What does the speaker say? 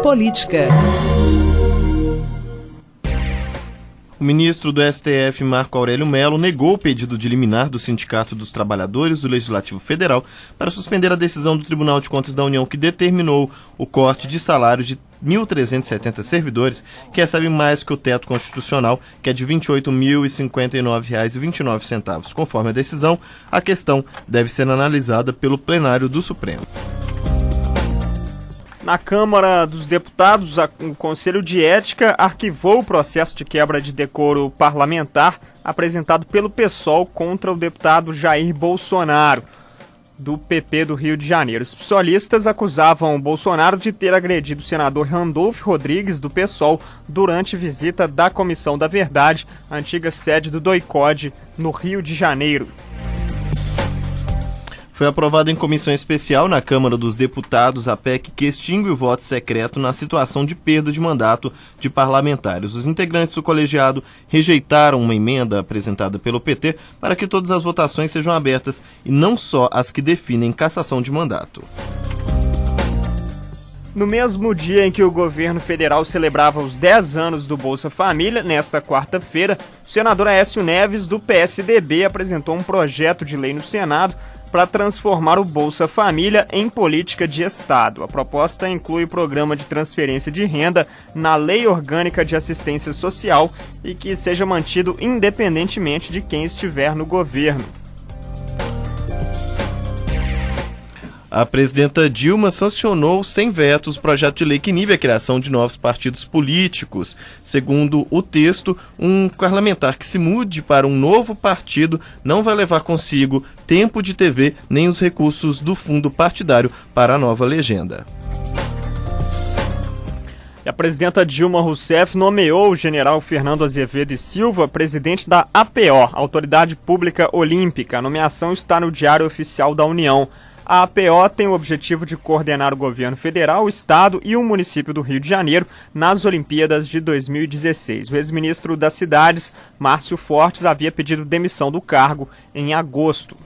Política. O ministro do STF, Marco Aurélio Mello, negou o pedido de liminar do Sindicato dos Trabalhadores do Legislativo Federal para suspender a decisão do Tribunal de Contas da União que determinou o corte de salários de 1.370 servidores que recebem mais que o teto constitucional, que é de R$ 28.059,29. Conforme a decisão, a questão deve ser analisada pelo plenário do Supremo. Na Câmara dos Deputados, o Conselho de Ética arquivou o processo de quebra de decoro parlamentar apresentado pelo PSOL contra o deputado Jair Bolsonaro, do PP do Rio de Janeiro. Os solistas acusavam o Bolsonaro de ter agredido o senador Randolfo Rodrigues, do PSOL, durante visita da Comissão da Verdade, a antiga sede do DOI-CODE, no Rio de Janeiro. Foi aprovado em comissão especial na Câmara dos Deputados a PEC que extingue o voto secreto na situação de perda de mandato de parlamentares. Os integrantes do colegiado rejeitaram uma emenda apresentada pelo PT para que todas as votações sejam abertas e não só as que definem cassação de mandato. No mesmo dia em que o governo federal celebrava os 10 anos do Bolsa Família, nesta quarta-feira, o senador Aécio Neves, do PSDB, apresentou um projeto de lei no Senado para transformar o Bolsa Família em política de Estado. A proposta inclui o programa de transferência de renda na Lei Orgânica de Assistência Social e que seja mantido independentemente de quem estiver no governo. A presidenta Dilma sancionou sem vetos o projeto de lei que inibe a criação de novos partidos políticos. Segundo o texto, um parlamentar que se mude para um novo partido não vai levar consigo tempo de TV nem os recursos do fundo partidário para a nova legenda. E a presidenta Dilma Rousseff nomeou o general Fernando Azevedo e Silva presidente da APO, Autoridade Pública Olímpica. A nomeação está no Diário Oficial da União. A APO tem o objetivo de coordenar o governo federal, o estado e o município do Rio de Janeiro nas Olimpíadas de 2016. O ex-ministro das Cidades, Márcio Fortes, havia pedido demissão do cargo em agosto.